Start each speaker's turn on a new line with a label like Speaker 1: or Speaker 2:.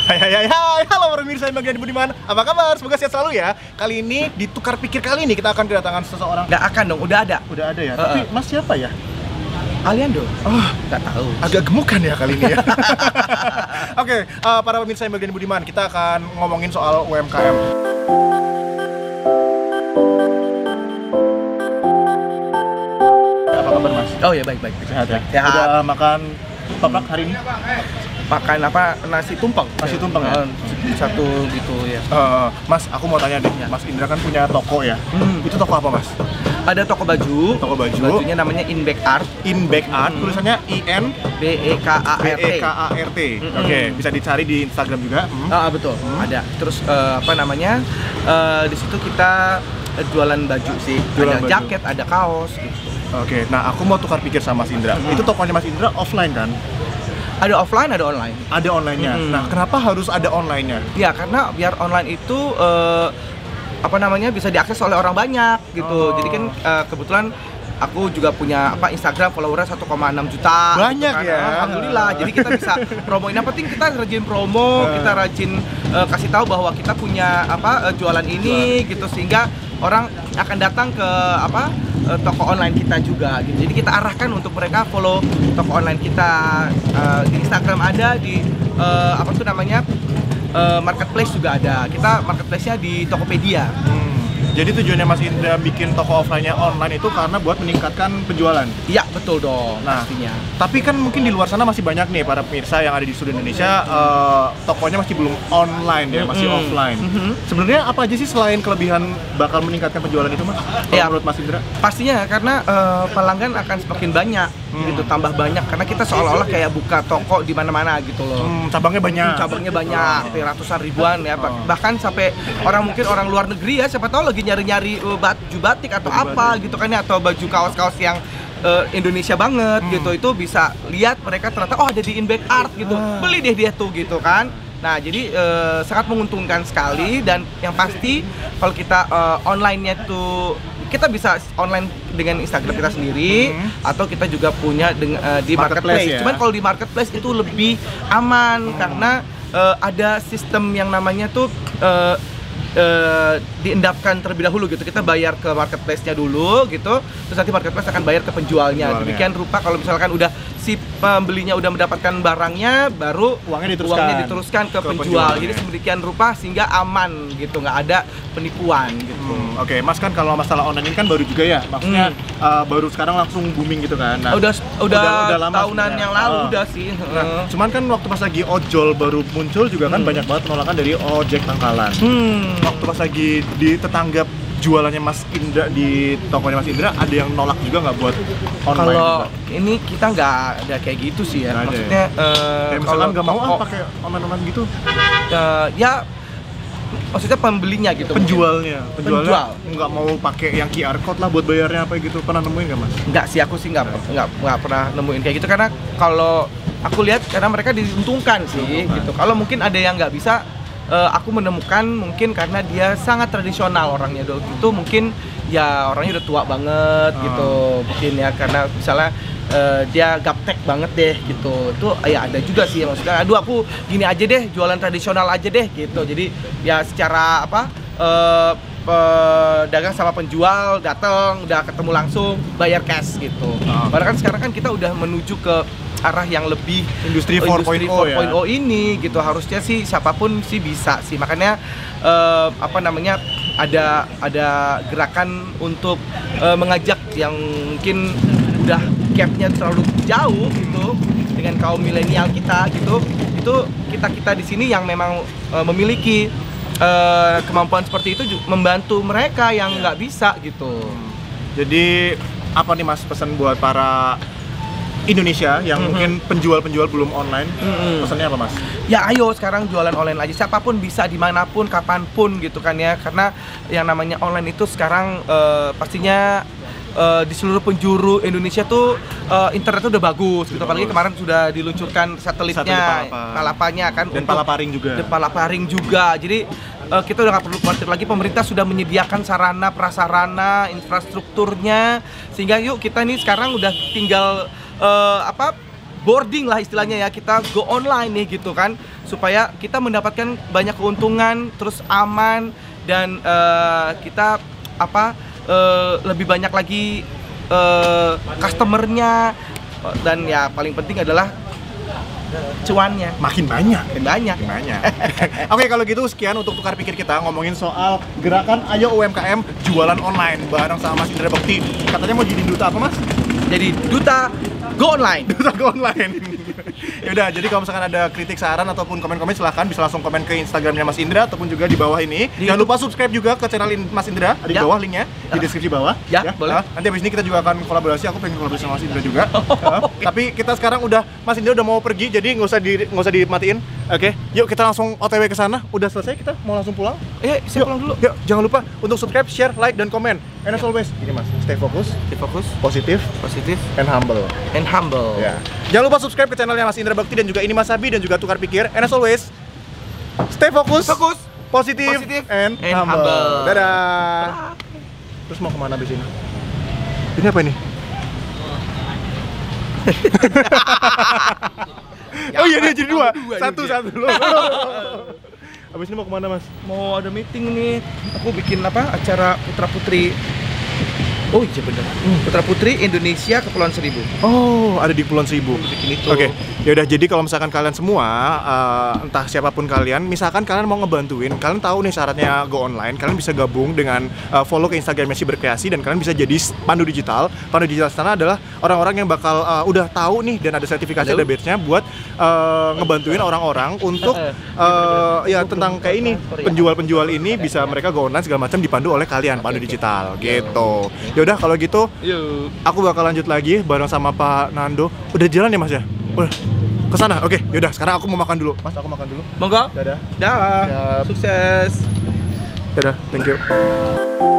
Speaker 1: Halo pemirsa yang bagian Budiman, apa kabar? Semoga sehat selalu ya. Kali ini di Tukar Pikir kali ini kita akan kedatangan seseorang.
Speaker 2: Nggak akan dong, udah ada.
Speaker 1: Udah ada ya, tapi mas siapa ya?
Speaker 2: Aliando?
Speaker 1: Oh,
Speaker 2: nggak tahu.
Speaker 1: agak gemukan ya kali ini ya. Oke, para pemirsa yang bagian Budiman, kita akan ngomongin soal UMKM. Apa kabar mas?
Speaker 2: Oh ya, baik-baik.
Speaker 1: Sehat ya?
Speaker 2: Sehat.
Speaker 1: Udah makan toprak hari ini?
Speaker 2: Makan apa? Nasi tumpeng.
Speaker 1: Nasi tumpeng ya?
Speaker 2: Satu gitu ya.
Speaker 1: Mas, aku mau tanya deh,
Speaker 2: Ya.
Speaker 1: Mas Indra kan punya toko ya? Itu toko apa mas?
Speaker 2: Ada toko baju.
Speaker 1: Toko baju.
Speaker 2: Bajunya namanya Inback Art.
Speaker 1: Inback Art, tulisannya
Speaker 2: BEKART.
Speaker 1: Oke, bisa dicari di Instagram juga.
Speaker 2: Betul. Ada. Terus di situ kita jualan baju sih.
Speaker 1: Jualan
Speaker 2: ada
Speaker 1: baju.
Speaker 2: jaket, ada kaos gitu.
Speaker 1: Oke, nah aku mau tukar pikir sama Mas Indra. Itu tokonya Mas Indra offline kan?
Speaker 2: Ada offline, ada online.
Speaker 1: Ada online-nya. Nah, kenapa harus ada online-nya?
Speaker 2: Ya, karena biar online itu bisa diakses oleh orang banyak gitu. Jadi kan kebetulan aku juga punya Instagram followernya 1,6 juta.
Speaker 1: Banyak
Speaker 2: gitu kan.
Speaker 1: ya.
Speaker 2: Alhamdulillah. Jadi kita bisa promoin. Yang penting kita rajin promo, kita rajin kasih tahu bahwa kita punya jualan ini gitu, sehingga orang akan datang ke toko online kita juga gitu. Jadi kita arahkan untuk mereka follow toko online kita. Di Instagram ada, di marketplace juga ada. Kita marketplace-nya di Tokopedia.
Speaker 1: Jadi tujuannya Mas Indra bikin toko offline-nya online itu karena buat meningkatkan penjualan?
Speaker 2: Iya, betul dong,
Speaker 1: Nah,
Speaker 2: pastinya.
Speaker 1: tapi kan mungkin di luar sana masih banyak nih para pemirsa yang ada di seluruh Indonesia, tokonya masih belum online ya, masih offline. Sebenarnya apa aja sih selain kelebihan bakal meningkatkan penjualan itu Mas? Kalau
Speaker 2: Ya.
Speaker 1: menurut Mas Indra?
Speaker 2: Pastinya karena pelanggan akan semakin banyak gitu, tambah banyak karena kita seolah-olah kayak buka toko di mana-mana gitu loh.
Speaker 1: Cabangnya banyak.
Speaker 2: Cabangnya banyak, ratusan ribuan ya. Bahkan sampai orang luar negeri ya, siapa tahu lagi nyari-nyari baju batik atau apa gitu kan ya, atau baju kaos-kaos yang Indonesia banget gitu, itu bisa lihat mereka ternyata ada di Inback Art gitu, beli deh dia tuh gitu kan. Nah, jadi sangat menguntungkan sekali. Dan yang pasti kalau kita online-nya tuh kita bisa online dengan Instagram kita sendiri, atau kita juga punya di marketplace.
Speaker 1: Ya?
Speaker 2: Cuman kalau di marketplace itu lebih aman karena ada sistem yang namanya tuh diendapkan terlebih dahulu gitu. Kita bayar ke marketplace-nya dulu gitu, terus nanti marketplace akan bayar ke penjualnya. Demikian rupa kalau misalkan udah si pembelinya udah mendapatkan barangnya, baru uangnya diteruskan ke penjual. Jadi sedemikian rupa sehingga aman gitu, nggak ada penipuan gitu.
Speaker 1: Oke, Mas, kan kalau masalah online ini kan baru juga ya, maksudnya baru sekarang langsung booming gitu kan. Nah,
Speaker 2: udah
Speaker 1: lama
Speaker 2: tahunan
Speaker 1: sebenarnya.
Speaker 2: yang lalu udah sih.
Speaker 1: Nah, cuman kan waktu pas lagi ojol baru muncul juga kan banyak banget penolakan dari ojek pangkalan. Waktu pas lagi di tetangga jualannya Mas Indra di tokonya Mas Indra, ada yang nolak juga nggak buat online?
Speaker 2: Kalau
Speaker 1: juga?
Speaker 2: ini kita nggak ada kayak gitu sih ya.
Speaker 1: Nggak ada
Speaker 2: Maksudnya
Speaker 1: Kayak misalkan nggak mau pakai online gitu?
Speaker 2: Ya maksudnya pembelinya gitu.
Speaker 1: Penjualnya
Speaker 2: Penjual.
Speaker 1: nggak mau pakai yang QR code lah buat bayarnya apa gitu, pernah nemuin nggak Mas?
Speaker 2: Enggak sih, aku sih nggak pernah nemuin kayak gitu, karena kalau aku lihat karena mereka diuntungkan sih gitu. Kalau mungkin ada yang nggak bisa, aku menemukan mungkin karena dia sangat tradisional orangnya dulu itu, mungkin ya orangnya udah tua banget gitu mungkin ya, karena misalnya dia gaptek banget deh gitu. Itu ya ada juga sih, maksudnya aduh aku gini aja deh, jualan tradisional aja deh gitu. Jadi ya secara dagang sama penjual datang udah ketemu langsung, bayar cash gitu. Padahal kan sekarang kan kita udah menuju ke arah yang lebih
Speaker 1: Industri 4.0 ya?
Speaker 2: ini gitu. Harusnya sih siapapun sih bisa sih, makanya ada gerakan untuk mengajak yang mungkin udah gapnya terlalu jauh gitu dengan kaum milenial kita gitu. Itu kita di sini yang memang memiliki kemampuan seperti itu membantu mereka yang nggak bisa gitu.
Speaker 1: Jadi apa nih Mas pesan buat para Indonesia yang mungkin penjual-penjual belum online, pesannya apa Mas?
Speaker 2: Ya ayo sekarang jualan online aja, siapapun bisa, dimanapun, kapanpun gitu kan ya. Karena yang namanya online itu sekarang pastinya di seluruh penjuru Indonesia tuh internetnya udah bagus gitu. Apalagi kemarin sudah diluncurkan satelitnya, Palapanya kan,
Speaker 1: dan Palaparing
Speaker 2: juga. Jadi kita udah nggak perlu khawatir lagi, pemerintah sudah menyediakan sarana prasarana infrastrukturnya, sehingga yuk kita nih sekarang udah tinggal boarding lah istilahnya ya, kita go online nih gitu kan. supaya kita mendapatkan banyak keuntungan, terus aman dan kita lebih banyak lagi customernya, dan ya paling penting adalah cuannya
Speaker 1: makin banyak.
Speaker 2: banyak.
Speaker 1: Oke, kalau gitu sekian untuk tukar pikir kita ngomongin soal gerakan Ayo UMKM jualan online bareng sama Mas Indra Bekti. Katanya mau jadi duta apa, Mas?
Speaker 2: Jadi duta go online.
Speaker 1: Duta go online. Yaudah, jadi kalau misalkan ada kritik, saran ataupun komen-komen silahkan bisa langsung komen ke Instagramnya Mas Indra ataupun juga di bawah ini. Jangan lupa subscribe juga ke channel Mas Indra, ada di bawah linknya di deskripsi bawah.
Speaker 2: Ya, boleh.
Speaker 1: Nanti abis ini kita juga akan kolaborasi. Aku pengen kolaborasi sama Mas Indra juga. Tapi kita sekarang Mas Indra udah mau pergi, jadi nggak usah dimatiin. Oke, yuk kita langsung OTW ke sana. Udah selesai, kita mau langsung pulang.
Speaker 2: Saya pulang dulu.
Speaker 1: Yuk, jangan lupa untuk subscribe, share, like, dan komen. And as always, ini Mas, stay fokus, positif, and humble. Ya. Jangan lupa subscribe ke channelnya Mas Indra Bekti dan juga ini Mas Abi dan juga Tukar Pikir. And as always, stay fokus, positif, and humble. Dadah. Terus mau kemana abis ini? Ini apa ini? Oh iya, dia jadi dua. Satu loh. Abis ini mau kemana, Mas?
Speaker 2: Mau ada meeting nih. Aku bikin acara Putra Putri. Oh iya bener. Putra Putri Indonesia Kepulauan Seribu.
Speaker 1: Oh, ada di Kepulauan Seribu.
Speaker 2: Bikin itu.
Speaker 1: Oke. Ya udah, jadi kalau misalkan kalian semua entah siapapun kalian, misalkan kalian mau ngebantuin, kalian tahu nih syaratnya go online, kalian bisa gabung dengan follow ke Instagramnya Si Berkreasi dan kalian bisa jadi pandu digital. Pandu digital sana adalah orang-orang yang bakal udah tahu nih dan ada sertifikasi, ada badge-nya buat ngebantuin orang-orang untuk ya tentang kayak ini, penjual-penjual ini bisa mereka go online segala macam dipandu oleh kalian, pandu digital gitu. Ya udah kalau gitu, aku bakal lanjut lagi bareng sama Pak Nando. Udah jalan ya Mas ya? Udah kesana. Oke, yaudah sekarang aku mau makan dulu. Mas, aku makan dulu.
Speaker 2: Monggo.
Speaker 1: Dadah.
Speaker 2: Dah. Sukses.
Speaker 1: Dadah, thank you.